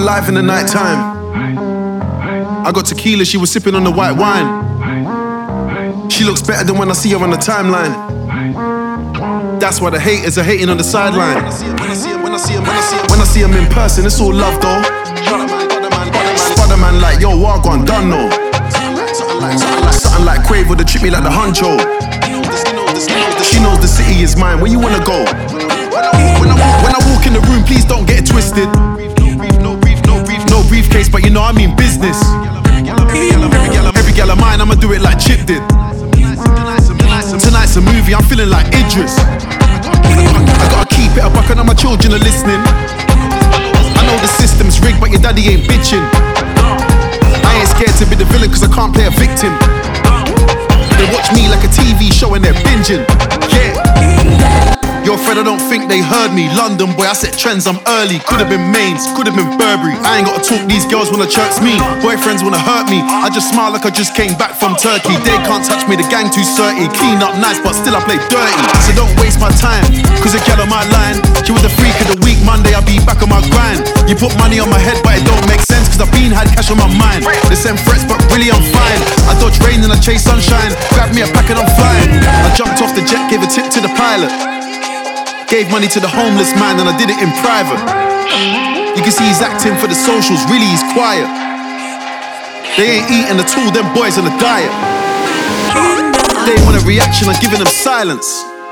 alive in the night time. I got tequila, she was sipping on the white wine. She looks better than when I see her on the timeline. That's why the haters are hating on the sideline. When I see them in person, it's all love though. Spider-Man like, yo, Wagwan, done no. Something like Quavo, they treat me like the honcho. She knows the city is mine, where you wanna go? When I walk in the room, please don't get it twisted. No briefcase, but you know I mean business. Every gal of mine, I'ma do it like Chip did. Tonight's a movie, I'm feeling like Idris. I gotta keep it a buck, and all my children are listening. I know the system's rigged, but your daddy ain't bitching. I ain't scared to be the villain, cause I can't play a victim. They watch me like a TV show and they're binging. Yeah. Yo, Fred, I don't think they heard me. London boy, I set trends, I'm early. Could've been Mains, could've been Burberry. I ain't gotta talk, these girls wanna chirps me. Boyfriends wanna hurt me. I just smile like I just came back from Turkey. They can't touch me, the gang too dirty. Clean up nice, but still I play dirty. So don't waste my time, cause a gal on my line. She was the freak of the week, Monday I be back on my grind. You put money on my head, but it don't make sense, cause I've had cash on my mind. They send threats, but really I'm fine. I dodge rain and I chase sunshine. Grab me a pack and I'm flying. I jumped off the jet, gave a tip to the pilot. Gave money to the homeless man and I did it in private. You can see he's acting for the socials, really he's quiet. They ain't eating at all, them boys on a diet. They want a reaction, I'm giving them silence.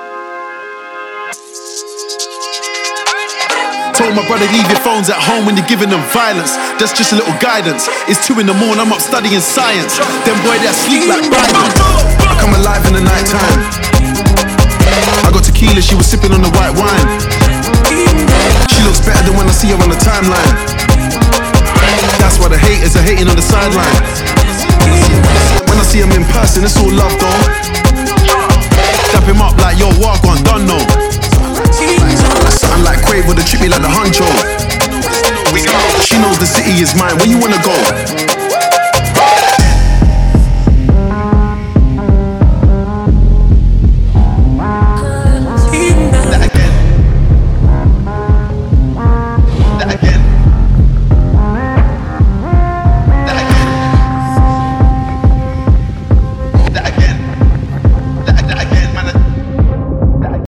Told my brother leave your phones at home when you're giving them violence. That's just a little guidance. It's 2 in the morning, I'm up studying science. Them boy that sleep like Bible. I come alive in the night time. I got tequila, she was sipping on the white wine. She looks better than when I see her on the timeline. That's why the haters are hating on the sideline. When I see them in person, it's all love though. Dap him up like, yo, Wagwan, done no. Something like Quavo, they treat me like the honcho. She knows the city is mine, where you wanna go?